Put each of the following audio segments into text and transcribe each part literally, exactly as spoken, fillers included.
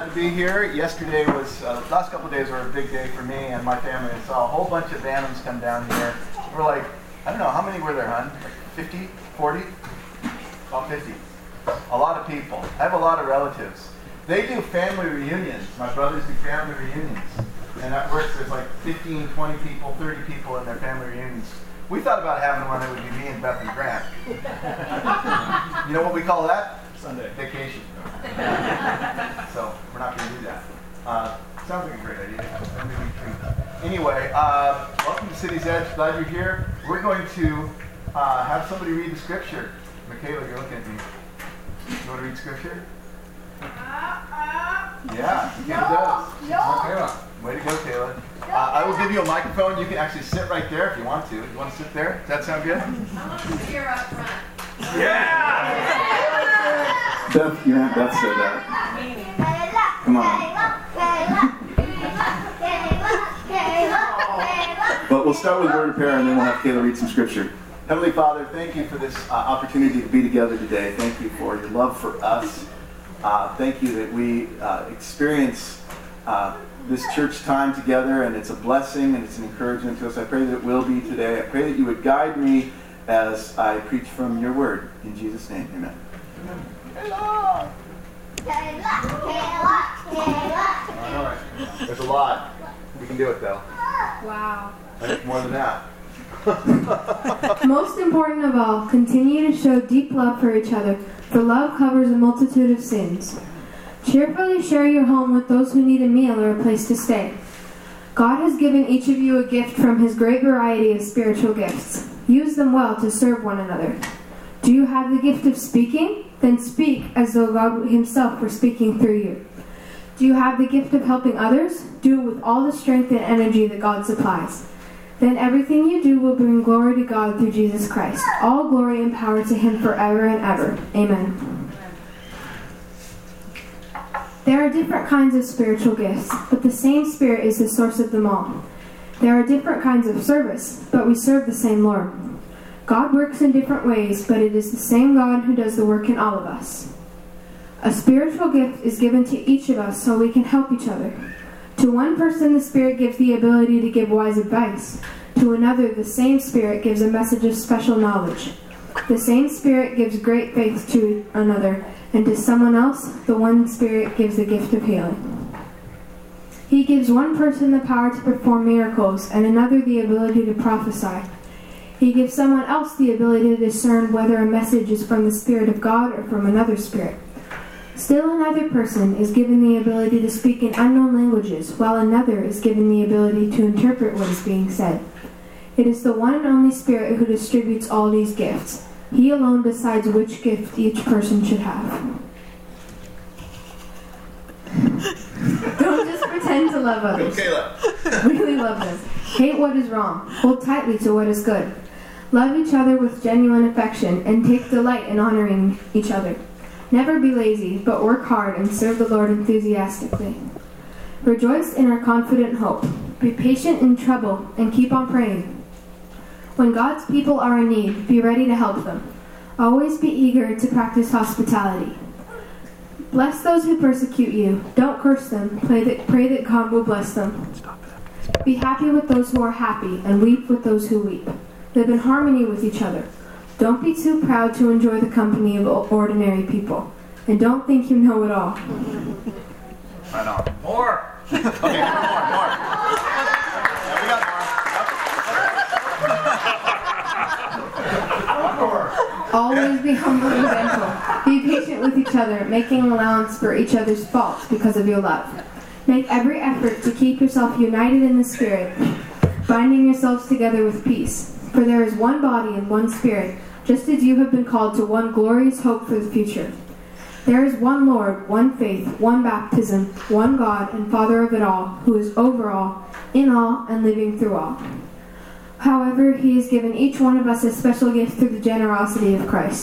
to be here. Yesterday was, uh, the last couple of days were a big day for me and my family. I saw a whole bunch of Bantams come down here. We're like, I don't know, how many were there, hon? Like fifty, forty? About fifty. A lot of people. I have a lot of relatives. They do family reunions. My brothers do family reunions. And that works. There's like fifteen, twenty people, thirty people in their family reunions. We thought about having one that would be me and Beth and Grant. You know what we call that? Sunday. Vacation. So we're not going to do that. Uh, sounds like a great idea. Family retreat. Anyway, uh, welcome to City's Edge. Glad you're here. We're going to uh, have somebody read the scripture. Michaela, you're looking at me. You want to read scripture? Yeah, Kayla does. Kayla. Way to go, Kayla. Uh, I will give you a microphone. You can actually sit right there if you want to. You want to sit there? Does that sound good? I want to hear up front. Yeah! Beth, your Aunt Beth said that. Come on. But we'll start with a word of prayer and then we'll have Kayla read some scripture. Heavenly Father, thank you for this uh, opportunity to be together today. Thank you for your love for us. Uh, thank you that we uh, experience uh, this church time together, and it's a blessing and it's an encouragement to us. I pray that it will be today. I pray that you would guide me as I preach from your word. In Jesus' name, amen. Kayla! Kayla! Kayla! Kayla! All right. There's a lot. We can do it, though. Wow. I think more than that. Most important of all, continue to show deep love for each other, for love covers a multitude of sins. Cheerfully share your home with those who need a meal or a place to stay. God has given each of you a gift from his great variety of spiritual gifts. Use them well to serve one another. Do you have the gift of speaking? Then speak as though God himself were speaking through you. Do you have the gift of helping others? Do it with all the strength and energy that God supplies. Then everything you do will bring glory to God through Jesus Christ. All glory and power to him forever and ever. Amen. There are different kinds of spiritual gifts, but the same Spirit is the source of them all. There are different kinds of service, but we serve the same Lord. God works in different ways, but it is the same God who does the work in all of us. A spiritual gift is given to each of us so we can help each other. To one person, the Spirit gives the ability to give wise advice. To another, the same Spirit gives a message of special knowledge. The same Spirit gives great faith to another, and to someone else, the one Spirit gives the gift of healing. He gives one person the power to perform miracles, and another the ability to prophesy. He gives someone else the ability to discern whether a message is from the Spirit of God or from another spirit. Still another person is given the ability to speak in unknown languages, while another is given the ability to interpret what is being said. It is the one and only Spirit who distributes all these gifts. He alone decides which gift each person should have. Don't just pretend to love others. Kayla. Really love them. Hate what is wrong. Hold tightly to what is good. Love each other with genuine affection, and take delight in honoring each other. Never be lazy, but work hard and serve the Lord enthusiastically. Rejoice in our confident hope. Be patient in trouble, and keep on praying. When God's people are in need, be ready to help them. Always be eager to practice hospitality. Bless those who persecute you. Don't curse them. Pray that, pray that God will bless them. Be happy with those who are happy, and weep with those who weep. Live in harmony with each other. Don't be too proud to enjoy the company of ordinary people. And don't think you know it all. Right on. More! Okay, more, more, more. Yeah, we got more. More. Always be humble and gentle. Be patient with each other, making allowance for each other's faults because of your love. Make every effort to keep yourself united in the Spirit, binding yourselves together with peace. For there is one body and one Spirit, just as you have been called to one glorious hope for the future. There is one Lord, one faith, one baptism, one God and Father of it all, who is over all, in all, and living through all. However, he has given each one of us a special gift through the generosity of Christ.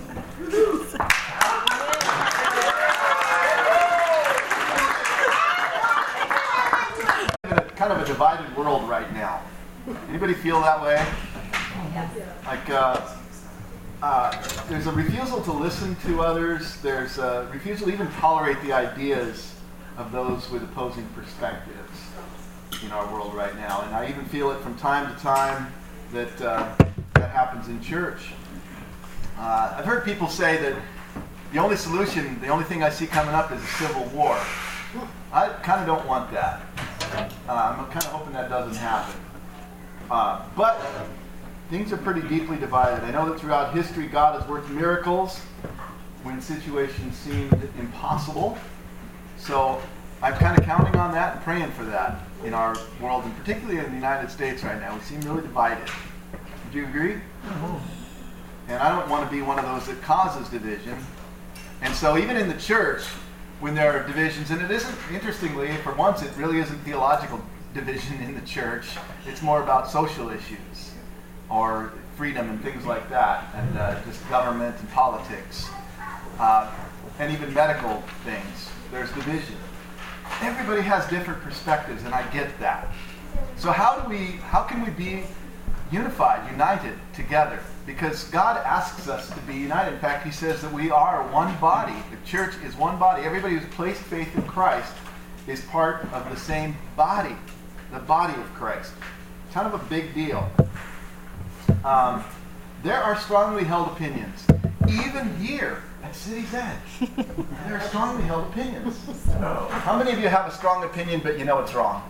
In a kind of a divided world right now. Anybody feel that way? Like, uh, uh, there's a refusal to listen to others. There's a refusal to even tolerate the ideas of those with opposing perspectives in our world right now. And I even feel it from time to time that uh, that happens in church. Uh, I've heard people say that the only solution, the only thing I see coming up is a civil war. I kind of don't want that. Uh, I'm kind of hoping that doesn't happen. Uh, but things are pretty deeply divided. I know that throughout history God has worked miracles when situations seemed impossible. So I'm kind of counting on that and praying for that in our world, and particularly in the United States right now. We seem really divided. Do you agree? Mm-hmm. And I don't want to be one of those that causes division. And so even in the church, when there are divisions, and it isn't, interestingly, for once, it really isn't theological division in the church. It's more about social issues or freedom and things like that, and uh, just government and politics, uh, and even medical things. There's division. Everybody has different perspectives, and I get that. So how do we, how can we be unified, united together? Because God asks us to be united. In fact, he says that we are one body. The church is one body. Everybody who's placed faith in Christ is part of the same body, the body of Christ. Kind of a big deal. Um, there are strongly held opinions. Even here at City's Edge, there are strongly held opinions. How many of you have a strong opinion, but you know it's wrong?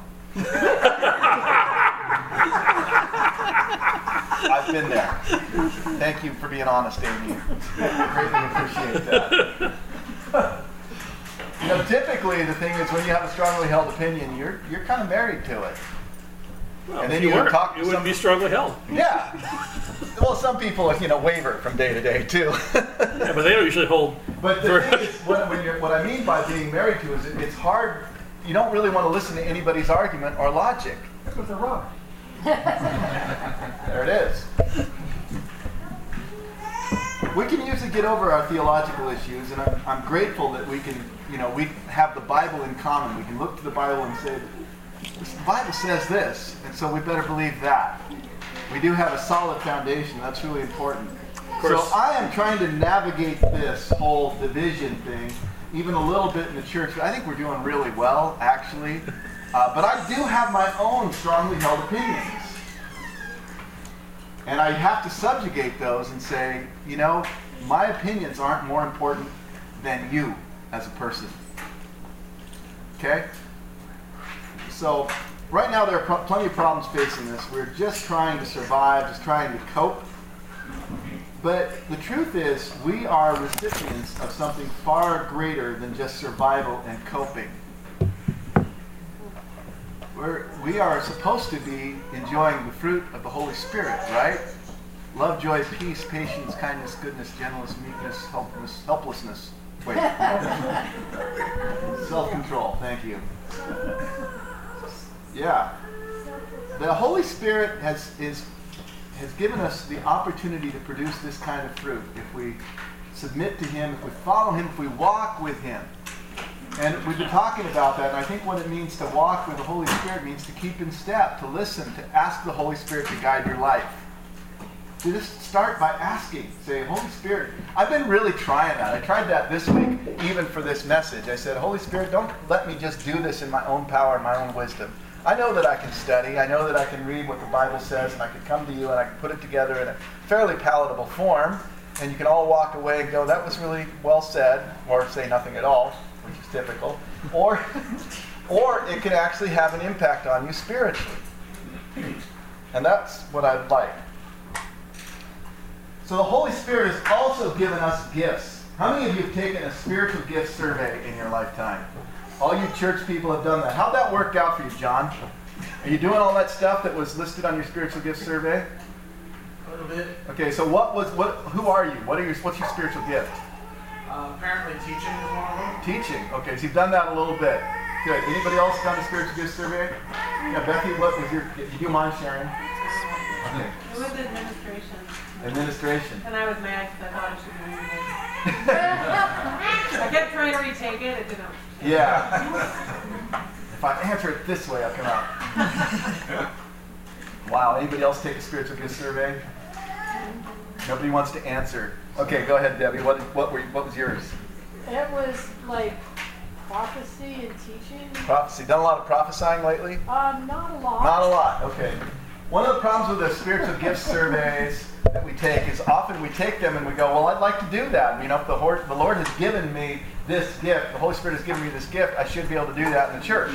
I've been there. Thank you for being honest, Amy. Greatly appreciate that. You know, typically the thing is when you have a strongly held opinion, you're you're kind of married to it. Well, and then if you, you weren't, talk to it wouldn't some, be strongly held. Yeah. Well, some people, you know, waver from day to day too. Yeah, but they don't usually hold. But the thing is, what, when you're, what I mean by being married to is it, it's hard. You don't really want to listen to anybody's argument or logic. Because they're wrong. There it is. We can usually get over our theological issues, and I'm, I'm grateful that we can, you know, we have the Bible in common. We can look to the Bible and say, the Bible says this, and so we better believe that. We do have a solid foundation. That's really important. So I am trying to navigate this whole division thing, even a little bit in the church. I think we're doing really well, actually. Uh, but I do have my own strongly held opinions. And I have to subjugate those and say, you know, my opinions aren't more important than you as a person. Okay? So, right now there are pro- plenty of problems facing this. We're just trying to survive, just trying to cope. But the truth is, we are recipients of something far greater than just survival and coping. We're, we are supposed to be enjoying the fruit of the Holy Spirit, right? Love, joy, peace, patience, kindness, goodness, gentleness, meekness, helplessness. helplessness. Wait. Self-control. Thank you. Yeah. The Holy Spirit has is has given us the opportunity to produce this kind of fruit if we submit to Him, if we follow Him, if we walk with Him. And we've been talking about that, and I think what it means to walk with the Holy Spirit means to keep in step, to listen, to ask the Holy Spirit to guide your life. To just start by asking, say, Holy Spirit, I've been really trying that. I tried that this week, even for this message. I said, Holy Spirit, don't let me just do this in my own power and my own wisdom. I know that I can study. I know that I can read what the Bible says, and I can come to you and I can put it together in a fairly palatable form, and you can all walk away and go, that was really well said, or say nothing at all, which is typical, or, or it can actually have an impact on you spiritually. And that's what I'd like. So the Holy Spirit has also given us gifts. How many of you have taken a spiritual gift survey in your lifetime? All you church people have done that. How'd that work out for you, John? Are you doing all that stuff that was listed on your spiritual gift survey? A little bit. Okay, so what was what? Who are you? What are your? What's your spiritual gift? Uh, apparently teaching is one of them. Teaching. Okay, so you've done that a little bit. Good. Anybody else done a spiritual gift survey? Yeah, Becky, what was your? Do you mind sharing? Okay. It was administration. Administration. And I was mad because I thought I should read it. I kept trying to retake it, it didn't. Yeah. If I answer it this way, I'll come out. Wow. Anybody else take a spiritual gift survey? Nobody wants to answer. Okay, go ahead, Debbie. What what were what was yours? It was like prophecy and teaching. Prophecy. Done a lot of prophesying lately? Um, not a lot. Not a lot. Okay. One of the problems with the spiritual gift surveys that we take is often we take them and we go, well, I'd like to do that. You know, if the Lord, the Lord has given me this gift, the Holy Spirit has given me this gift, I should be able to do that in the church.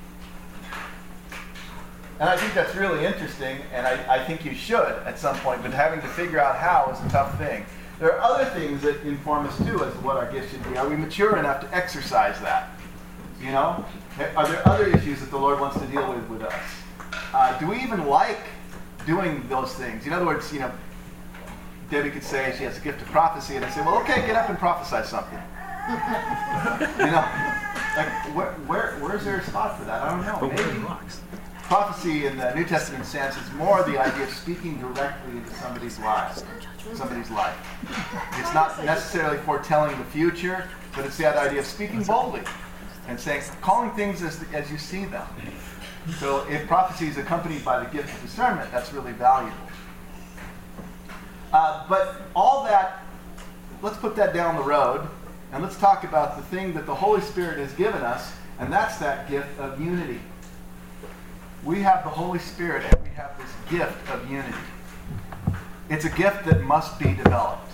And I think that's really interesting, and I, I think you should at some point, but having to figure out how is a tough thing. There are other things that inform us too as to what our gifts should be. Are we mature enough to exercise that? You know? Are there other issues that the Lord wants to deal with with us? Uh, do we even like doing those things? In other words, you know, Debbie could say she has a gift of prophecy, and I say, well, okay, get up and prophesy something. You know, like where, where, where's there a spot for that? I don't know. Maybe. Prophecy in the New Testament sense is more the idea of speaking directly into somebody's life. Somebody's life. It's not necessarily foretelling the future, but it's that idea of speaking boldly and saying, calling things as, as you see them. So if prophecy is accompanied by the gift of discernment, that's really valuable. Uh, but all that, let's put that down the road, and let's talk about the thing that the Holy Spirit has given us, and that's that gift of unity. We have the Holy Spirit, and we have this gift of unity. It's a gift that must be developed.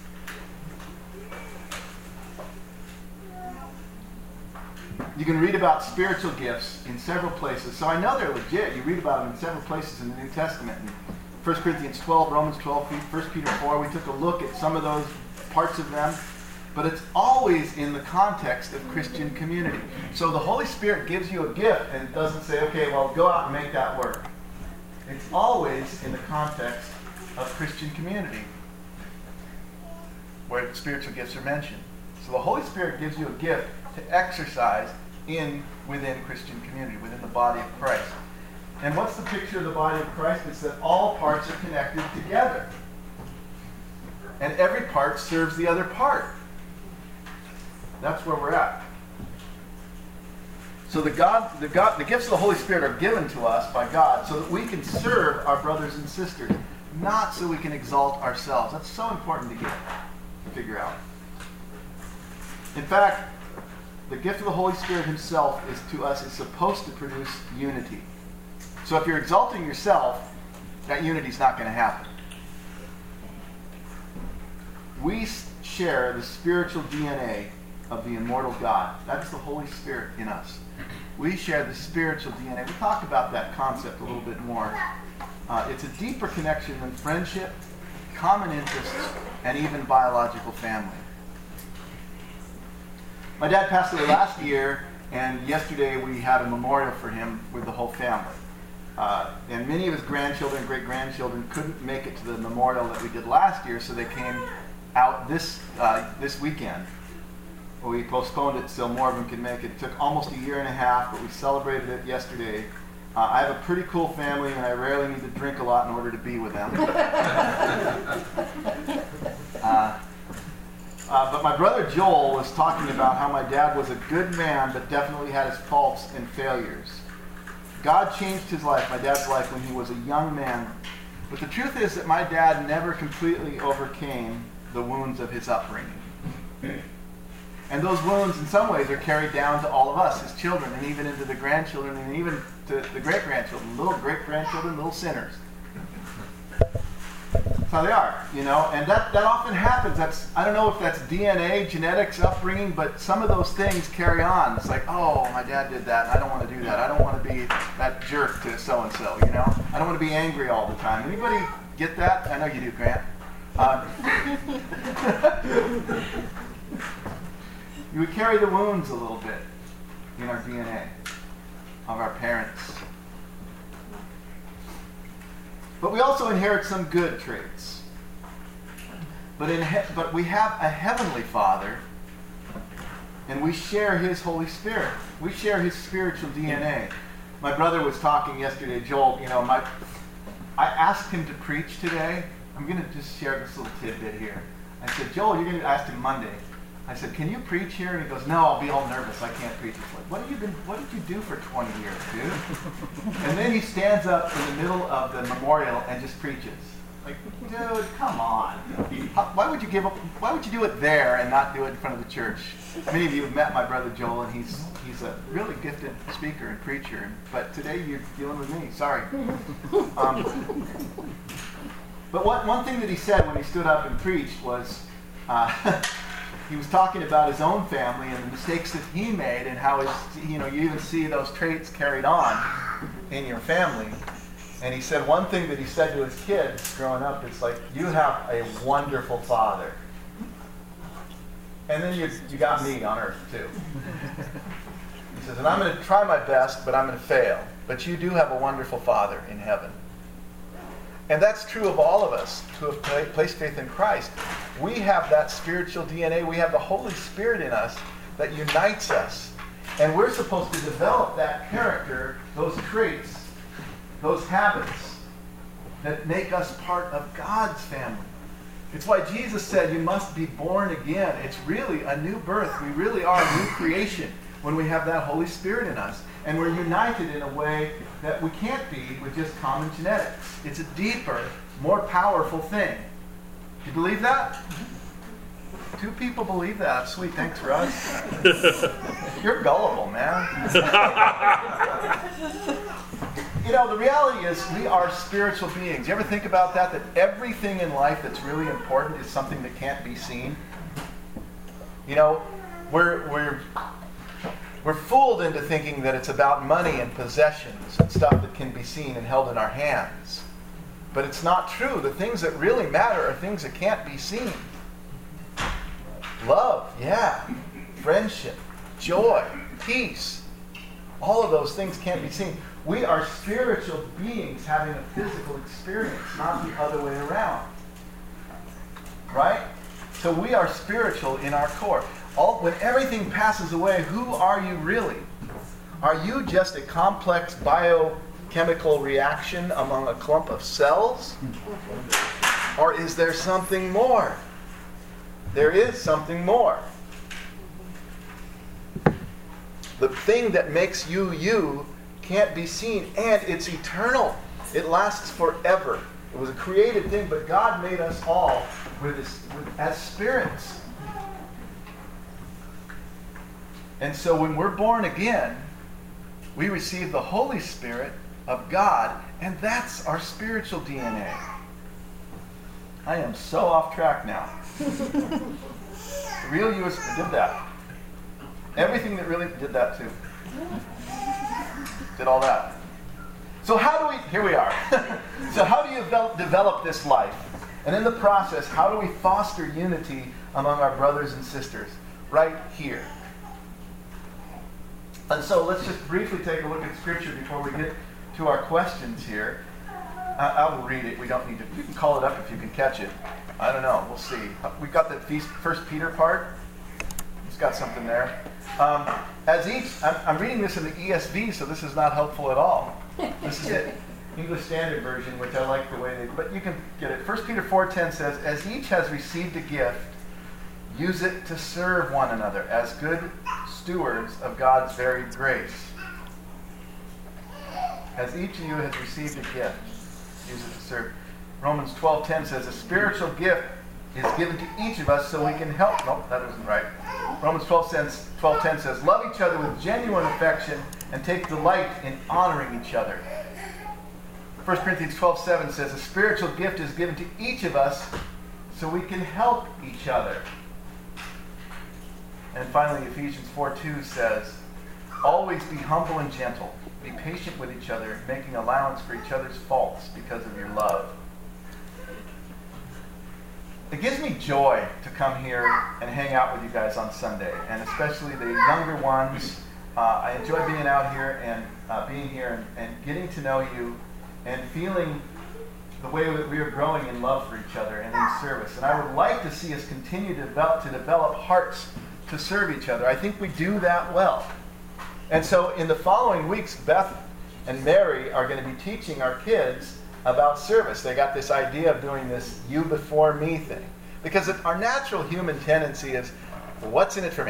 You can read about spiritual gifts in several places. So I know they're legit. You read about them in several places in the New Testament. In First Corinthians twelve, Romans twelve, First Peter four, we took a look at some of those parts of them. But it's always in the context of Christian community. So the Holy Spirit gives you a gift and it doesn't say, okay, well, go out and make that work. It's always in the context of Christian community where spiritual gifts are mentioned. So the Holy Spirit gives you a gift to exercise in within Christian community, within the body of Christ. And what's the picture of the body of Christ? It's that all parts are connected together. And every part serves the other part. That's where we're at. So the God, the God, the gifts of the Holy Spirit are given to us by God so that we can serve our brothers and sisters, not so we can exalt ourselves. That's so important to get, to figure out. In fact, the gift of the Holy Spirit himself is to us is supposed to produce unity. So if you're exalting yourself, that unity is not going to happen. We share the spiritual D N A of the immortal God. That's the Holy Spirit in us. We share the spiritual D N A. We'll talk about that concept a little bit more. Uh, it's a deeper connection than friendship, common interests, and even biological family. My dad passed away last year, and yesterday we had a memorial for him with the whole family. Uh, and many of his grandchildren and great-grandchildren couldn't make it to the memorial that we did last year, so they came out this uh, this weekend. We postponed it so more of them could make it. It took almost a year and a half, but we celebrated it yesterday. Uh, I have a pretty cool family, and I rarely need to drink a lot in order to be with them. uh, uh, but my brother Joel was talking about how my dad was a good man, but definitely had his faults and failures. God changed his life, my dad's life, when he was a young man. But the truth is that my dad never completely overcame the wounds of his upbringing. And those wounds, in some ways, are carried down to all of us, his children, and even into the grandchildren, and even to the great-grandchildren, little great-grandchildren, little sinners. That's how they are, you know. And that, that often happens. That's I don't know if that's D N A, genetics, upbringing, but some of those things carry on. It's like, oh, my dad did that, and I don't want to do that. I don't want to be that jerk to so-and-so, you know. I don't want to be angry all the time. Anybody get that? I know you do, Grant. Uh, We carry the wounds a little bit in our D N A of our parents. But we also inherit some good traits. But, in he- but we have a heavenly Father, and we share his Holy Spirit. We share his spiritual D N A. My brother was talking yesterday, Joel, you know, my, I asked him to preach today. I'm going to just share this little tidbit here. I said, Joel, you're going to ask him Monday. I said, can you preach here? And he goes, no, I'll be all nervous. I can't preach. It's like, what have you been, what did you do for twenty years, dude? And then he stands up in the middle of the memorial and just preaches. Like, dude, come on. How, why would you give up? Why would you do it there and not do it in front of the church? Many of you have met my brother Joel, and he's he's a really gifted speaker and preacher. But today you're dealing with me. Sorry. Um, but what, one thing that he said when he stood up and preached was, uh, he was talking about his own family and the mistakes that he made, and how his, you know, you even see those traits carried on in your family. And he said one thing that he said to his kids growing up is like, you have a wonderful father. And then you, you got me on earth too. He says, and I'm going to try my best, but I'm going to fail. But you do have a wonderful father in heaven. And that's true of all of us who have pla- placed faith in Christ. We have that spiritual D N A. We have the Holy Spirit in us that unites us. And we're supposed to develop that character, those traits, those habits that make us part of God's family. It's why Jesus said you must be born again. It's really a new birth. We really are a new creation when we have that Holy Spirit in us. And we're united in a way that we can't be with just common genetics. It's a deeper, more powerful thing. Do you believe that? Two people believe that. Sweet, thanks, Russ. You're gullible, man. You know, the reality is we are spiritual beings. You ever think about that? That everything in life that's really important is something that can't be seen? You know, we're we're we're fooled into thinking that it's about money and possessions and stuff that can be seen and held in our hands. But it's not true. The things that really matter are things that can't be seen. Love, yeah. Friendship, joy, peace. All of those things can't be seen. We are spiritual beings having a physical experience, not the other way around. Right? So we are spiritual in our core. All, when everything passes away, who are you really? Are you just a complex biochemical reaction among a clump of cells? Or is there something more? There is something more. The thing that makes you you can't be seen, and it's eternal. It lasts forever. It was a created thing, but God made us all with this, with, as spirits. And so when we're born again, we receive the Holy Spirit of God, and that's our spiritual D N A. I am so off track now. The real U S did that. Everything that really did that too. Did all that. So how do we, here we are. So how do you develop, develop this life? And in the process, how do we foster unity among our brothers and sisters? Right here. And so let's just briefly take a look at Scripture before we get to our questions here. I, I will read it. We don't need to, you can call it up if you can catch it. I don't know. We'll see. We've got the First Peter part. It's got something there. Um, as each, I'm, I'm reading this in the E S V, so this is not helpful at all. This is it, English Standard Version, which I like the way they, but you can get it. First Peter four ten says, as each has received a gift, use it to serve one another as good stewards of God's varied grace. As each of you has received a gift, use it to serve. Romans twelve ten says, a spiritual gift is given to each of us so we can help. Nope, that isn't right. Romans twelve ten says, love each other with genuine affection and take delight in honoring each other. First Corinthians twelve seven says, a spiritual gift is given to each of us so we can help each other. And finally, Ephesians four two says, always be humble and gentle. Be patient with each other, making allowance for each other's faults because of your love. It gives me joy to come here and hang out with you guys on Sunday, and especially the younger ones. Uh, I enjoy being out here and uh, being here and, and getting to know you and feeling the way that we are growing in love for each other and in service. And I would like to see us continue to develop, to develop hearts to serve each other. I think we do that well. And so in the following weeks, Beth and Mary are going to be teaching our kids about service. They got this idea of doing this you before me thing. Because our natural human tendency is, what's in it for me?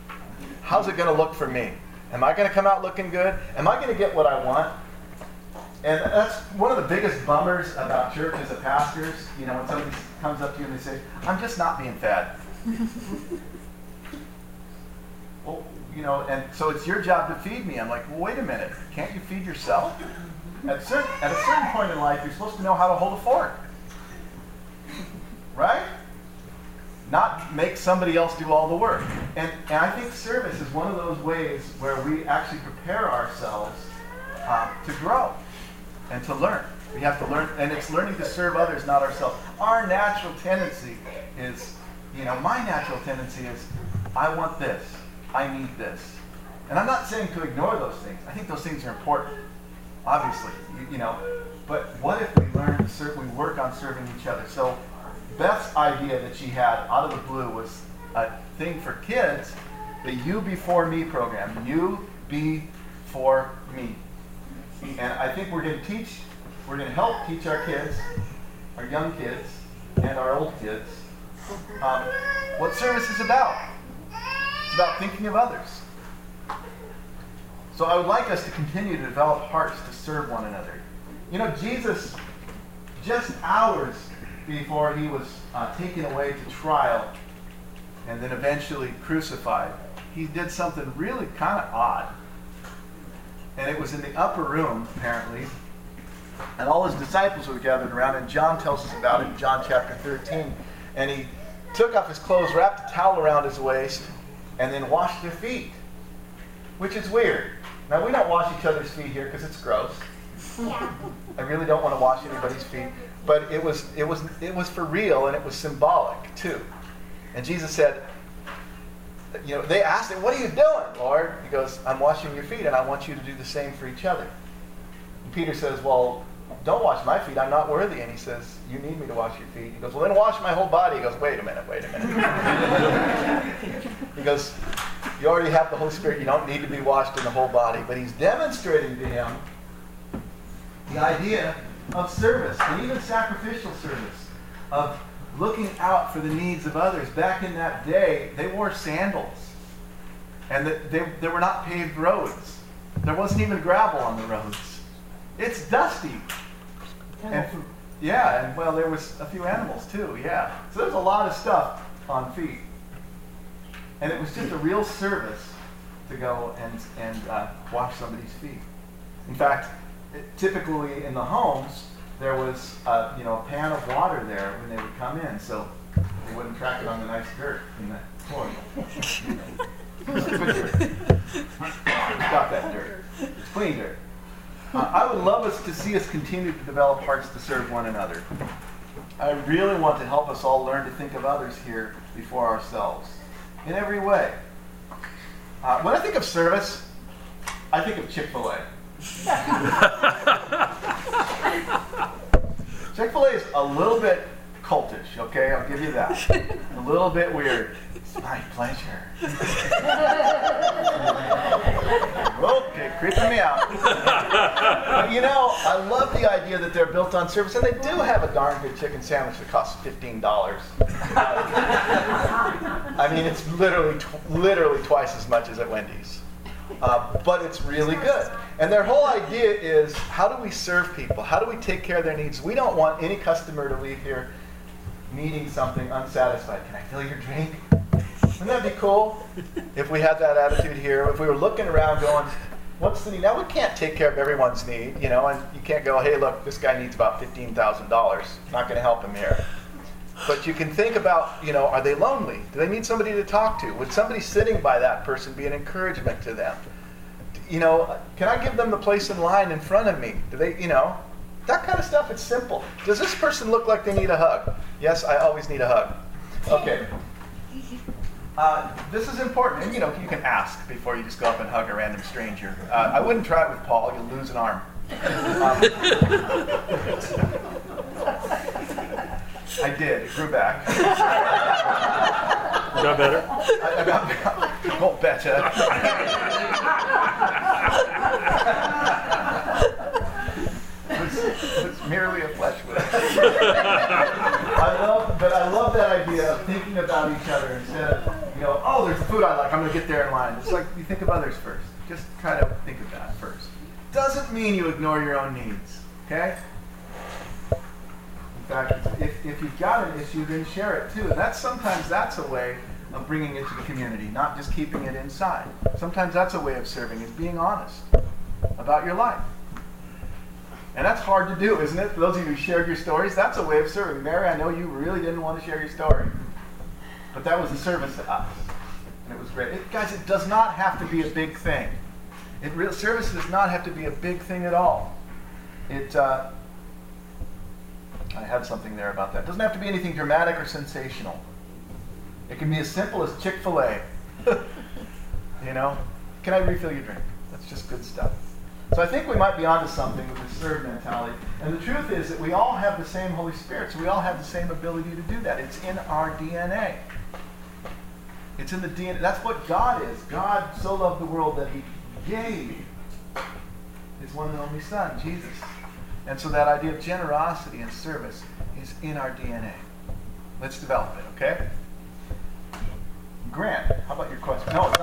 How's it going to look for me? Am I going to come out looking good? Am I going to get what I want? And that's one of the biggest bummers about church as a pastor. You know, when somebody comes up to you and they say, I'm just not being fed. Well, you know, and so it's your job to feed me. I'm like, well, wait a minute. Can't you feed yourself? At, certain, at a certain point in life, you're supposed to know how to hold a fork. Right? Not make somebody else do all the work. And, and I think service is one of those ways where we actually prepare ourselves uh, to grow and to learn. We have to learn, and it's learning to serve others, not ourselves. Our natural tendency is, you know, my natural tendency is, I want this, I need this. And I'm not saying to ignore those things. I think those things are important, obviously, you, you know. But what if we learn to serve, we work on serving each other? So Beth's idea that she had out of the blue was a thing for kids, the You Before Me program. You be for me. And I think we're going to teach, we're going to help teach our kids, our young kids, and our old kids, um, what service is about. It's about thinking of others. So I would like us to continue to develop hearts to serve one another. You know, Jesus, just hours before he was uh, taken away to trial and then eventually crucified, he did something really kind of odd. And it was in the upper room, apparently. And all his disciples were gathered around, and John tells us about it in John chapter thirteen. And he took off his clothes, wrapped a towel around his waist, and then washed their feet, which is weird. Now, we don't wash each other's feet here because it's gross. Yeah. I really don't want to wash anybody's feet. But it was, it was, it was for real, and it was symbolic, too. And Jesus said, you know, they asked him, what are you doing, Lord? He goes, I'm washing your feet, and I want you to do the same for each other. And Peter says, well, don't wash my feet. I'm not worthy. And he says, you need me to wash your feet. He goes, well, then wash my whole body. He goes, wait a minute, wait a minute. He goes, you already have the Holy Spirit. You don't need to be washed in the whole body. But he's demonstrating to him the idea of service, and even sacrificial service, of looking out for the needs of others. Back in that day, they wore sandals. And the, they, there were not paved roads. There wasn't even gravel on the roads. It's dusty. And, yeah, and well, there was a few animals too, yeah. So there's a lot of stuff on feet. And it was just a real service to go and, and uh, wash somebody's feet. In fact, it, typically in the homes, there was uh, you know, a pan of water there when they would come in, so they wouldn't track it on the nice dirt in the floor. It's good dirt. It's got that dirt. It's clean dirt. Uh, I would love us to see us continue to develop hearts to serve one another. I really want to help us all learn to think of others here before ourselves in every way. Uh, when I think of service, I think of Chick-fil-A. Chick-fil-A is a little bit cultish, okay? I'll give you that. A little bit weird. It's my pleasure. Okay, creeping me out. But you know, I love the idea that they're built on service, and they do have a darn good chicken sandwich that costs fifteen dollars. I mean, it's literally, tw- literally twice as much as at Wendy's. Uh, but it's really good. And their whole idea is, how do we serve people? How do we take care of their needs? We don't want any customer to leave here needing something unsatisfied. Can I fill your drink? Wouldn't that be cool if we had that attitude here? If we were looking around going, what's the need? Now, we can't take care of everyone's need, you know, and you can't go, hey, look, this guy needs about fifteen thousand dollars. Not going to help him here. But you can think about, you know, are they lonely? Do they need somebody to talk to? Would somebody sitting by that person be an encouragement to them? You know, can I give them the place in line in front of me? Do they, you know, that kind of stuff, it's simple. Does this person look like they need a hug? Yes, I always need a hug. Okay. Uh, this is important, and you know, you can ask before you just go up and hug a random stranger. Uh, I wouldn't try it with Paul, you'll lose an arm. Um, I did, it grew back. Got better? I, I got, got better. It's, it's merely a flesh wound. I love, but I love that idea of thinking about each other instead of, you know, oh, there's food I like, I'm going to get there in line. It's like you think of others first. Just try to think of that first. doesn't mean you ignore your own needs, okay? In fact, if, if you've got an issue, then share it too. And that's sometimes that's a way of bringing it to the community, not just keeping it inside. Sometimes that's a way of serving, is being honest about your life. And that's hard to do, isn't it? For those of you who shared your stories, that's a way of serving. Mary, I know you really didn't want to share your story, but that was a service to us, and it was great. It, guys, it does not have to be a big thing. It real service does not have to be a big thing at all. It. Uh, I had something there about that. It doesn't have to be anything dramatic or sensational. It can be as simple as Chick-fil-A. You know, can I refill your drink? That's just good stuff. So I think we might be onto something with this serve mentality. And the truth is that we all have the same Holy Spirit, so we all have the same ability to do that. It's in our D N A. It's in the D N A. That's what God is. God so loved the world that he gave his one and only Son, Jesus. And so that idea of generosity and service is in our D N A. Let's develop it, okay? Grant, how about your question? No, it's